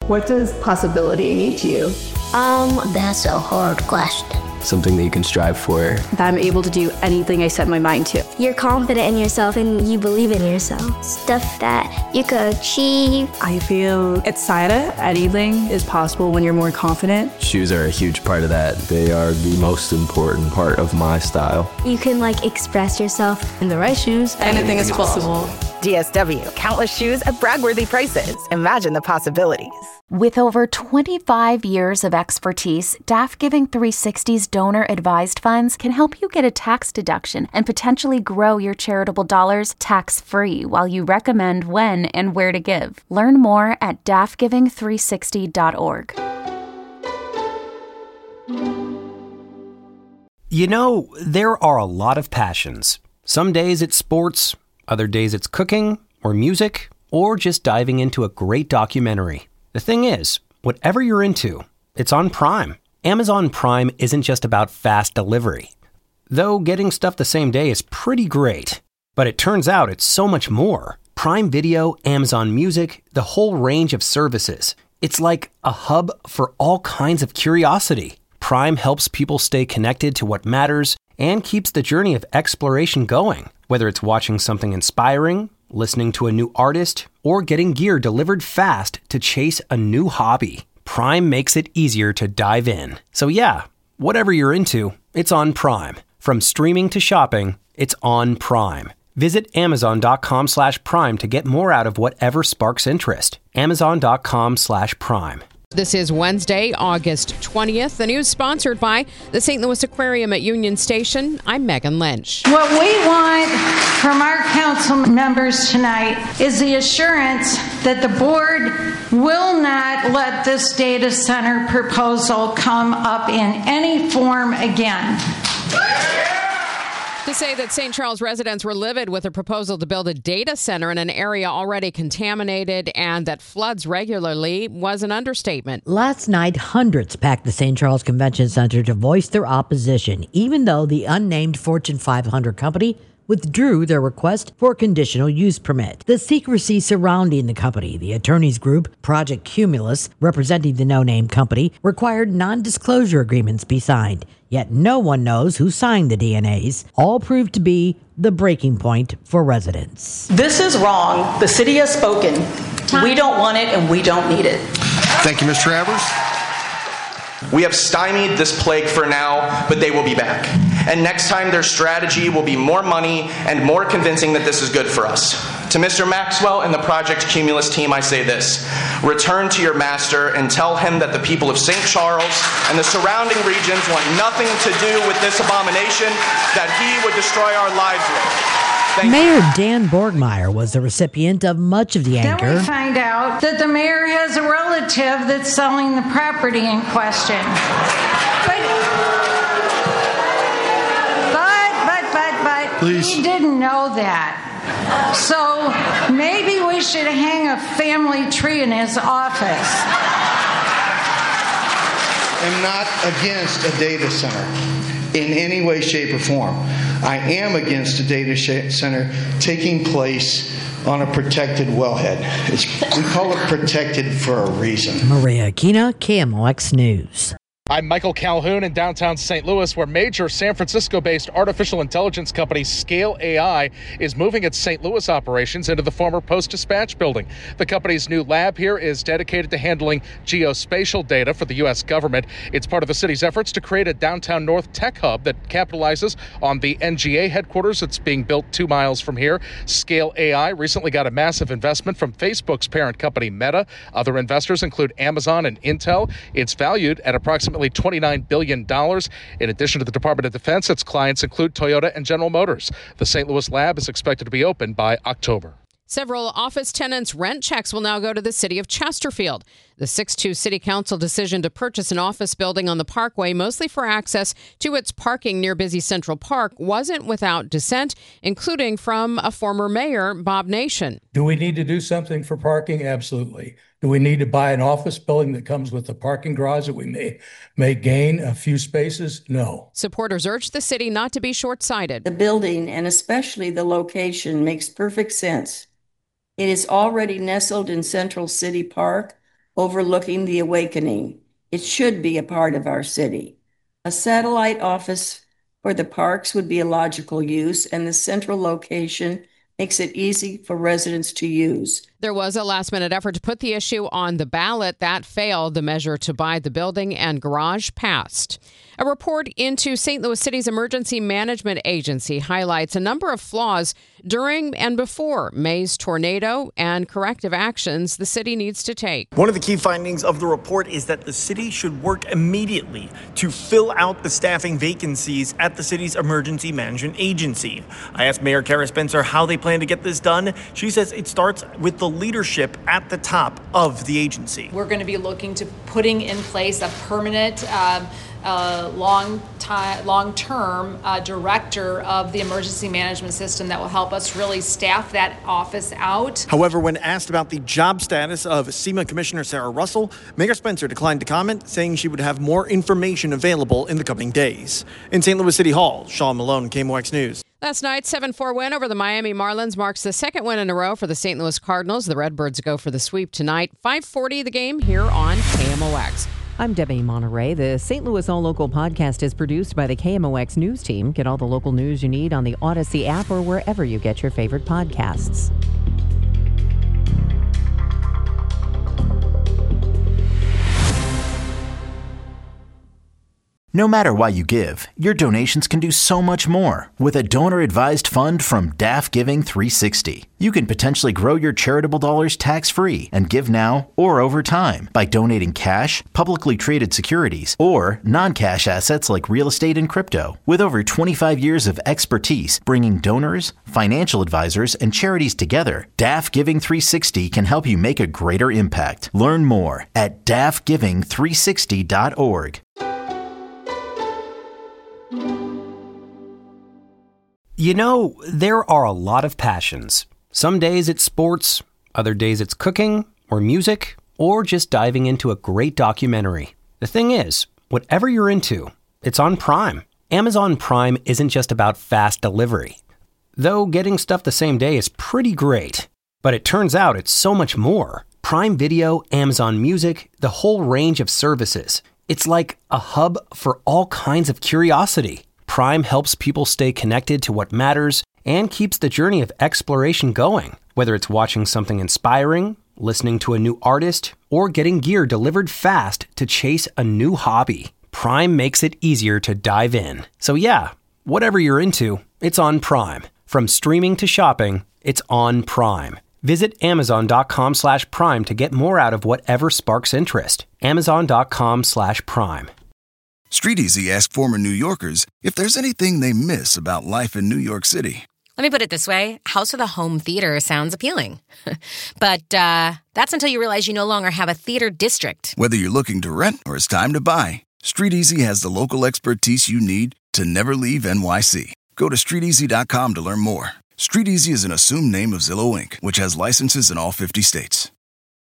What does possibility mean to you? That's a hard question. Something that you can strive for. That I'm able to do anything I set my mind to. You're confident in yourself and you believe in yourself. Stuff that you could achieve. I feel excited. Anything is possible when you're more confident. Shoes are a huge part of that. They are the most important part of my style. You can express yourself. In the right shoes, anything is possible. DSW, countless shoes at brag-worthy prices. Imagine the possibilities. With over 25 years of expertise, DAF Giving 360's donor-advised funds can help you get a tax deduction and potentially grow your charitable dollars tax-free while you recommend when and where to give. Learn more at dafgiving360.org. You know, there are a lot of passions. Some days it's sports, other days it's cooking or music, or just diving into a great documentary. The thing is, whatever you're into, it's on Prime. Amazon Prime isn't just about fast delivery. Though getting stuff the same day is pretty great. But it turns out it's so much more. Prime Video, Amazon Music, the whole range of services. It's like a hub for all kinds of curiosity. Prime helps people stay connected to what matters and keeps the journey of exploration going. Whether it's watching something inspiring, listening to a new artist, or getting gear delivered fast to chase a new hobby, Prime makes it easier to dive in. So yeah, whatever you're into, it's on Prime. From streaming to shopping, it's on Prime. Visit Amazon.com/Prime to get more out of whatever sparks interest. Amazon.com/Prime. This is Wednesday, August 20th. The news sponsored by the St. Louis Aquarium at Union Station. I'm Megan Lynch. What we want from our council members tonight is the assurance that the board will not let this data center proposal come up in any form again. To say that St. Charles residents were livid with a proposal to build a data center in an area already contaminated and that floods regularly was an understatement. Last night, hundreds packed the St. Charles Convention Center to voice their opposition, even though the unnamed Fortune 500 company withdrew their request for a conditional use permit. The secrecy surrounding the company, the attorneys group, Project Cumulus, representing the no-name company, required non-disclosure agreements be signed. Yet no one knows who signed the DNAs. All proved to be the breaking point for residents. This is wrong. The city has spoken. We don't want it and we don't need it. Thank you, Ms. Travers. We have stymied this plague for now, but they will be back. And next time their strategy will be more money and more convincing that this is good for us. To Mr. Maxwell and the Project Cumulus team, I say this: return to your master and tell him that the people of St. Charles and the surrounding regions want nothing to do with this abomination that he would destroy our lives with. Mayor Dan Borgmeyer was the recipient of much of the anger. Then we find out that the mayor has a relative that's selling the property in question. But Please. We didn't know that. So maybe we should hang a family tree in his office. I'm not against a data center in any way, shape, or form. I am against a data center taking place on a protected wellhead. We call it protected for a reason. Maria Aquina, KMOX News. I'm Michael Calhoun in downtown St. Louis, where major San Francisco-based artificial intelligence company Scale AI is moving its St. Louis operations into the former Post-Dispatch building. The company's new lab here is dedicated to handling geospatial data for the U.S. government. It's part of the city's efforts to create a downtown north tech hub that capitalizes on the NGA headquarters that's being built 2 miles from here. Scale AI recently got a massive investment from Facebook's parent company Meta. Other investors include Amazon and Intel. It's valued at approximately $29 billion. In addition to the Department of Defense, its clients include Toyota and General Motors. The St. Louis lab is expected to be open by October. Several office tenants' rent checks will now go to the city of Chesterfield. The 6-2 City Council decision to purchase an office building on the Parkway, mostly for access to its parking near busy Central Park, wasn't without dissent, including from a former mayor, Bob Nation. Do we need to do something for parking? Absolutely. Do we need to buy an office building that comes with a parking garage that we may gain a few spaces? No. Supporters urged the city not to be short-sighted. The building, and especially the location, makes perfect sense. It is already nestled in Central City Park, overlooking the Awakening. It should be a part of our city. A satellite office for the parks would be a logical use, and the central location makes it easy for residents to use. There was a last-minute effort to put the issue on the ballot. That failed. The measure to buy the building and garage passed. A report into St. Louis City's Emergency Management Agency highlights a number of flaws during and before May's tornado and corrective actions the city needs to take. One of the key findings of the report is that the city should work immediately to fill out the staffing vacancies at the city's Emergency Management Agency. I asked Mayor Kara Spencer how they plan to get this done. She says it starts with the leadership at the top of the agency. We're going to be looking to putting in place a permanent long-term director of the emergency management system that will help us really staff that office out. However, when asked about the job status of SEMA Commissioner Sarah Russell, Mayor Spencer declined to comment, saying she would have more information available in the coming days. In St. Louis City Hall, Sean Malone, KMOX News. Last night's 7-4 win over the Miami Marlins marks the second win in a row for the St. Louis Cardinals. The Redbirds go for the sweep tonight. 5:40 the game here on KMOX. I'm Debbie Monterey. The St. Louis All Local podcast is produced by the KMOX News team. Get all the local news you need on the Odyssey app or wherever you get your favorite podcasts. No matter why you give, your donations can do so much more. With a donor-advised fund from DAF Giving 360, you can potentially grow your charitable dollars tax-free and give now or over time by donating cash, publicly traded securities, or non-cash assets like real estate and crypto. With over 25 years of expertise bringing donors, financial advisors, and charities together, DAF Giving 360 can help you make a greater impact. Learn more at dafgiving360.org. You know, there are a lot of passions. Some days it's sports, other days it's cooking or music, or just diving into a great documentary. The thing is, whatever you're into, it's on Prime. Amazon Prime isn't just about fast delivery. Though getting stuff the same day is pretty great. But it turns out it's so much more. Prime Video, Amazon Music, the whole range of services. It's like a hub for all kinds of curiosity. Prime helps people stay connected to what matters and keeps the journey of exploration going. Whether it's watching something inspiring, listening to a new artist, or getting gear delivered fast to chase a new hobby, Prime makes it easier to dive in. So yeah, whatever you're into, it's on Prime. From streaming to shopping, it's on Prime. Visit Amazon.com/Prime to get more out of whatever sparks interest. Amazon.com/Prime. StreetEasy asked former New Yorkers if there's anything they miss about life in New York City. Let me put it this way. House with a home theater sounds appealing. But that's until you realize you no longer have a theater district. Whether you're looking to rent or it's time to buy, StreetEasy has the local expertise you need to never leave NYC. Go to StreetEasy.com to learn more. StreetEasy is an assumed name of Zillow Inc., which has licenses in all 50 states.